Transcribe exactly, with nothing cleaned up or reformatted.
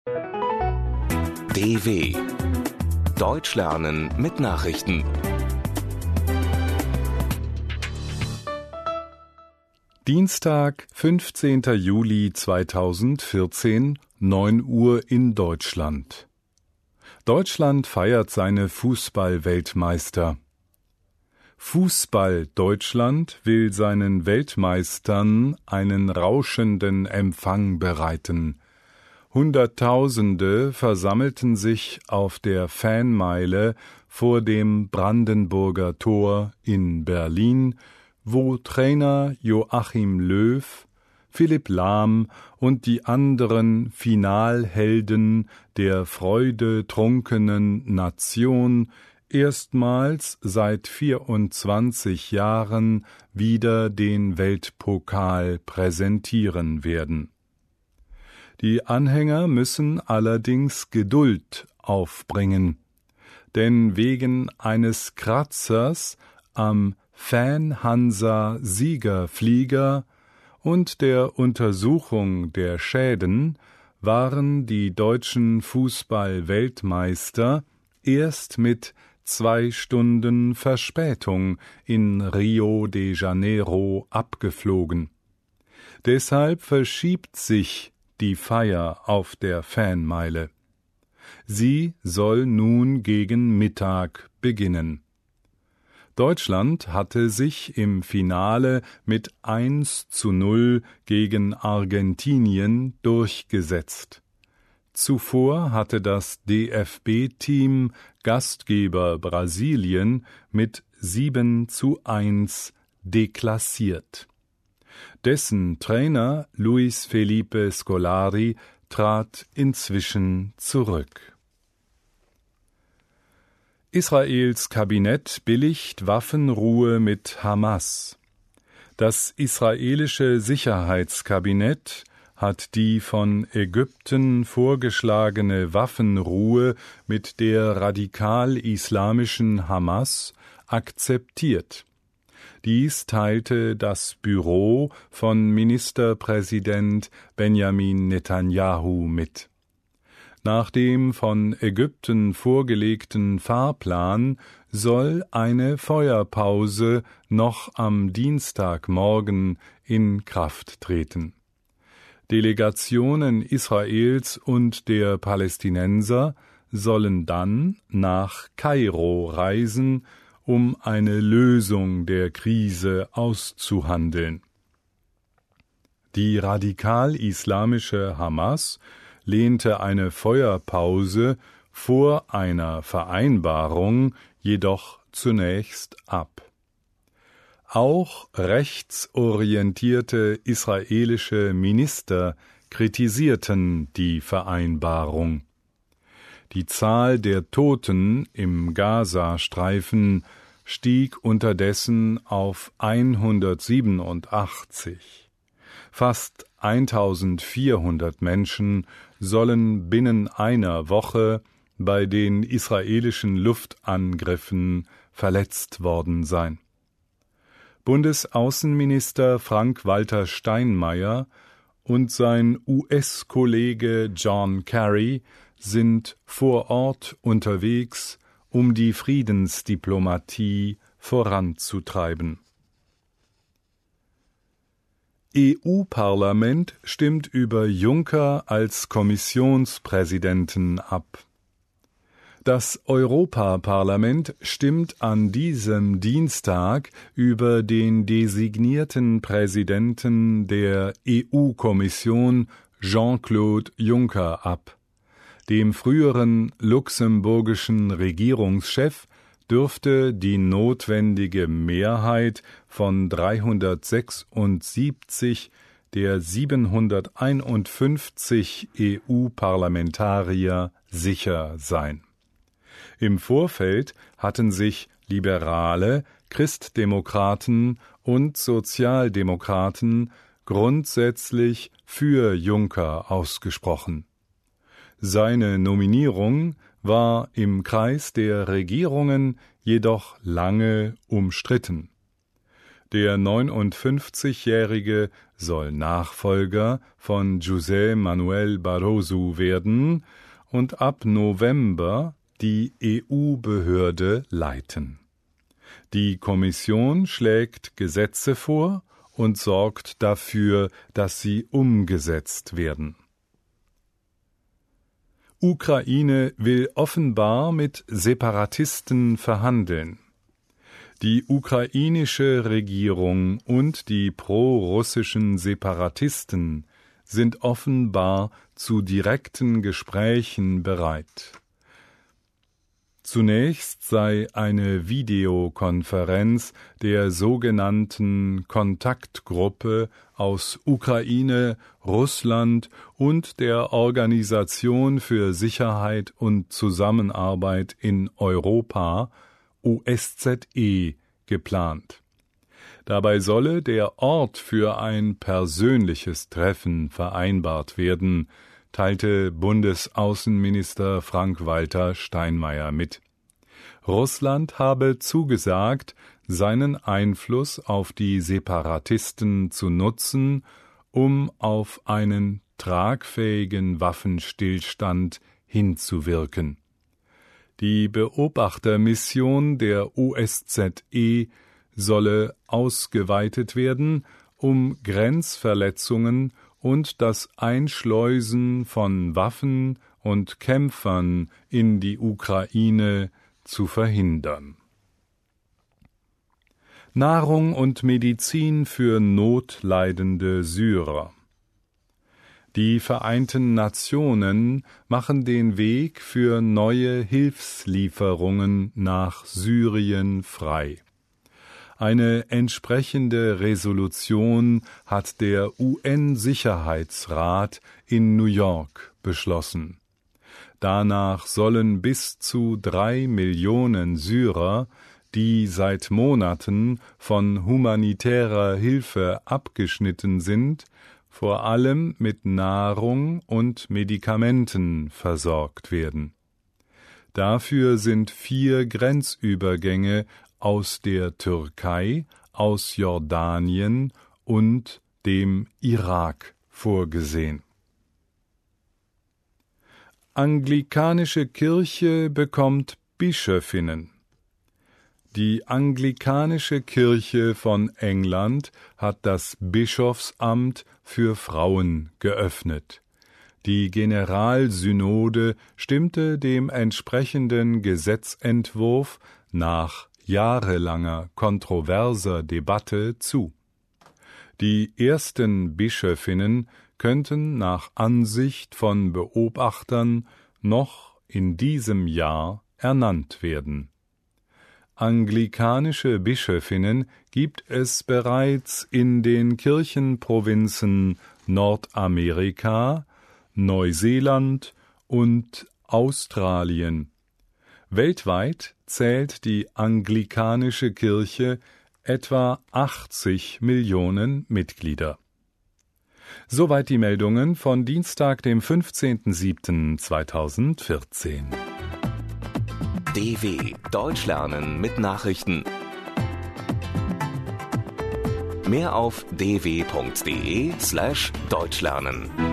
D W Deutsch lernen mit Nachrichten. Dienstag, fünfzehnter Juli zweitausendvierzehn, neun Uhr in Deutschland. Deutschland feiert seine Fußball-Weltmeister. Fußball Deutschland will seinen Weltmeistern einen rauschenden Empfang bereiten. Hunderttausende versammelten sich auf der Fanmeile vor dem Brandenburger Tor in Berlin, wo Trainer Joachim Löw, Philipp Lahm und die anderen Finalhelden der freudetrunkenen Nation erstmals seit vierundzwanzig Jahren wieder den Weltpokal präsentieren werden. Die Anhänger müssen allerdings Geduld aufbringen, denn wegen eines Kratzers am Fan-Hansa-Siegerflieger und der Untersuchung der Schäden waren die deutschen Fußball-Weltmeister erst mit zwei Stunden Verspätung in Rio de Janeiro abgeflogen. Deshalb verschiebt sich die Feier auf der Fanmeile. Sie soll nun gegen Mittag beginnen. Deutschland hatte sich im Finale mit eins zu null gegen Argentinien durchgesetzt. Zuvor hatte das D F B-Team Gastgeber Brasilien mit sieben zu eins deklassiert. Dessen Trainer Luis Felipe Scolari trat inzwischen zurück. Israels Kabinett billigt Waffenruhe mit Hamas. Das israelische Sicherheitskabinett hat die von Ägypten vorgeschlagene Waffenruhe mit der radikal-islamischen Hamas akzeptiert. Dies teilte das Büro von Ministerpräsident Benjamin Netanyahu mit. Nach dem von Ägypten vorgelegten Fahrplan soll eine Feuerpause noch am Dienstagmorgen in Kraft treten. Delegationen Israels und der Palästinenser sollen dann nach Kairo reisen, um eine Lösung der Krise auszuhandeln. Die radikal-islamische Hamas lehnte eine Feuerpause vor einer Vereinbarung jedoch zunächst ab. Auch rechtsorientierte israelische Minister kritisierten die Vereinbarung. Die Zahl der Toten im Gazastreifen stieg unterdessen auf hundertsiebenundachtzig. Fast eintausendvierhundert Menschen sollen binnen einer Woche bei den israelischen Luftangriffen verletzt worden sein. Bundesaußenminister Frank-Walter Steinmeier und sein U S-Kollege John Kerry sind vor Ort unterwegs, um die Friedensdiplomatie voranzutreiben. E U-Parlament stimmt über Juncker als Kommissionspräsidenten ab. Das Europaparlament stimmt an diesem Dienstag über den designierten Präsidenten der E U-Kommission Jean-Claude Juncker ab. Dem früheren luxemburgischen Regierungschef dürfte die notwendige Mehrheit von dreihundertsechsundsiebzig der siebenhunderteinundfünfzig E U-Parlamentarier sicher sein. Im Vorfeld hatten sich Liberale, Christdemokraten und Sozialdemokraten grundsätzlich für Juncker ausgesprochen. Seine Nominierung war im Kreis der Regierungen jedoch lange umstritten. Der neunundfünfzigjährige soll Nachfolger von José Manuel Barroso werden und ab November die E U-Behörde leiten. Die Kommission schlägt Gesetze vor und sorgt dafür, dass sie umgesetzt werden. Ukraine will offenbar mit Separatisten verhandeln. Die ukrainische Regierung und die pro-russischen Separatisten sind offenbar zu direkten Gesprächen bereit. Zunächst sei eine Videokonferenz der sogenannten Kontaktgruppe aus Ukraine, Russland und der Organisation für Sicherheit und Zusammenarbeit in Europa, O S Z E, geplant. Dabei solle der Ort für ein persönliches Treffen vereinbart werden, teilte Bundesaußenminister Frank-Walter Steinmeier mit. Russland habe zugesagt, seinen Einfluss auf die Separatisten zu nutzen, um auf einen tragfähigen Waffenstillstand hinzuwirken. Die Beobachtermission der O S Z E solle ausgeweitet werden, um Grenzverletzungen und das Einschleusen von Waffen und Kämpfern in die Ukraine zu verhindern. Nahrung und Medizin für notleidende Syrer. Die Vereinten Nationen machen den Weg für neue Hilfslieferungen nach Syrien frei. Eine entsprechende Resolution hat der U N-Sicherheitsrat in New York beschlossen. Danach sollen bis zu drei Millionen Syrer, die seit Monaten von humanitärer Hilfe abgeschnitten sind, vor allem mit Nahrung und Medikamenten versorgt werden. Dafür sind vier Grenzübergänge aus der Türkei, aus Jordanien und dem Irak vorgesehen. Anglikanische Kirche bekommt Bischöfinnen. Die Anglikanische Kirche von England hat das Bischofsamt für Frauen geöffnet. Die Generalsynode stimmte dem entsprechenden Gesetzentwurf nach jahrelanger kontroverser Debatte zu. Die ersten Bischöfinnen könnten nach Ansicht von Beobachtern noch in diesem Jahr ernannt werden. Anglikanische Bischöfinnen gibt es bereits in den Kirchenprovinzen Nordamerika, Neuseeland und Australien. Weltweit zählt die Anglikanische Kirche etwa achtzig Millionen Mitglieder. Soweit die Meldungen von Dienstag, dem fünfzehnten siebten zweitausendvierzehn. D W Deutsch lernen mit Nachrichten. Mehr auf d w punkt d e slash deutsch lernen.